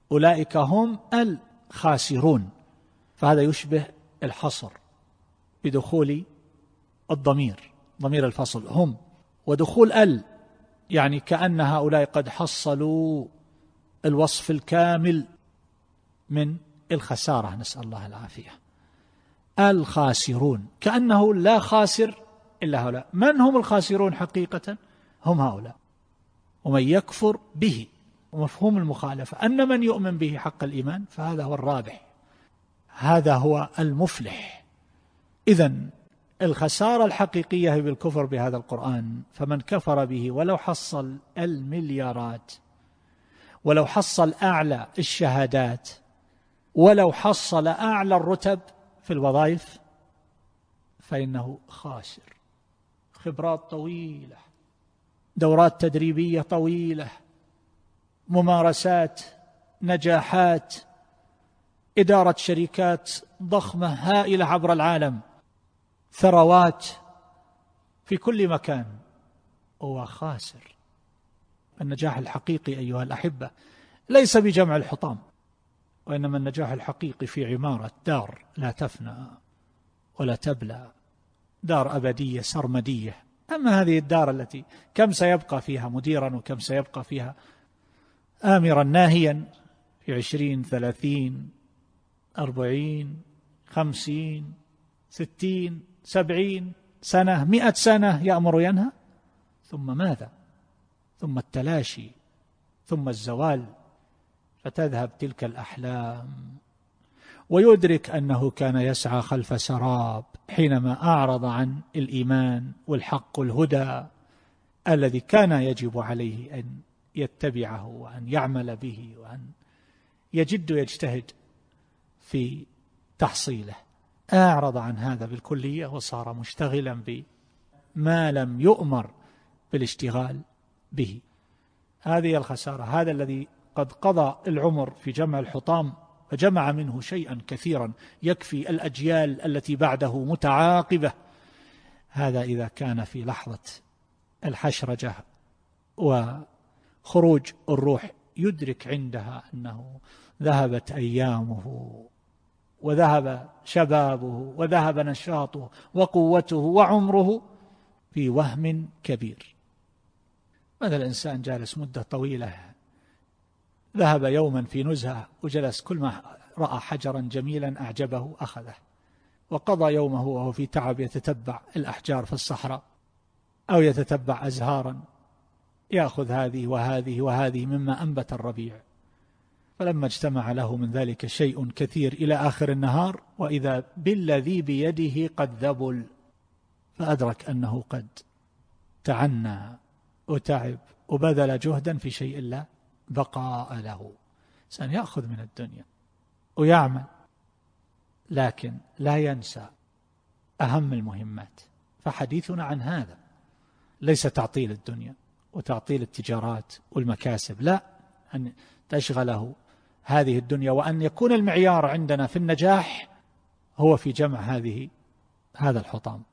أولئك هم الخاسرون، فهذا يشبه الحصر بدخول الضمير، ضمير الفصل هم، ودخول يعني كأن هؤلاء قد حصلوا الوصف الكامل من الخسارة، نسأل الله العافية. الخاسرون، كأنه لا خاسر إلا هؤلاء. من هم الخاسرون حقيقة؟ هم هؤلاء، ومن يكفر به، ومفهوم المخالفة أن من يؤمن به حق الإيمان فهذا هو الرابح، هذا هو المفلح. إذن الخسارة الحقيقية بالكفر بهذا القرآن، فمن كفر به ولو حصل المليارات، ولو حصل أعلى الشهادات، ولو حصل أعلى الرتب في الوظائف، فإنه خاسر. خبرات طويلة، دورات تدريبية طويلة، ممارسات، نجاحات، إدارة شركات ضخمة هائلة عبر العالم، ثروات في كل مكان، هو خاسر. النجاح الحقيقي أيها الأحبة ليس بجمع الحطام، وإنما النجاح الحقيقي في عمارة دار لا تفنى ولا تبلى، دار أبدية سرمدية. أما هذه الدار التي كم سيبقى فيها مديرا، وكم سيبقى فيها آمرا ناهيا في 20 30 40 50 60 70 سنة 100 سنة يأمر ينهى، ثم ماذا؟ ثم التلاشي، ثم الزوال، فتذهب تلك الأحلام. ويدرك أنه كان يسعى خلف سراب حينما أعرض عن الإيمان والحق والهدى الذي كان يجب عليه أن يتبعه وأن يعمل به وأن يجد ويجتهد في تحصيله. أعرض عن هذا بالكلية وصار مشتغلا بما لم يؤمر بالاشتغال به. هذه الخسارة. هذا الذي قد قضى العمر في جمع الحطام فجمع منه شيئا كثيرا يكفي الأجيال التي بعده متعاقبة، هذا إذا كان في لحظة الحشرجة وخروج الروح يدرك عندها أنه ذهبت أيامه وذهب شبابه وذهب نشاطه وقوته وعمره في وهم كبير. مثل الإنسان جالس مدة طويلة، ذهب يوما في نزهة وجلس، كل ما رأى حجرا جميلا أعجبه أخذه، وقضى يومه وهو في تعب يتتبع الأحجار في الصحراء أو يتتبع أزهارا، يأخذ هذه وهذه وهذه مما أنبت الربيع. فلما اجتمع له من ذلك شيء كثير إلى آخر النهار، وإذا بالذي بيده قد ذبل، فأدرك أنه قد تعنى وتعب وبذل جهدا في شيء لا بقاء له. سيأخذ من الدنيا ويعمل، لكن لا ينسى أهم المهمات. فحديثنا عن هذا ليس تعطيل الدنيا وتعطيل التجارات والمكاسب، لا، أن تشغله هذه الدنيا، وأن يكون المعيار عندنا في النجاح هو في جمع هذا الحطام.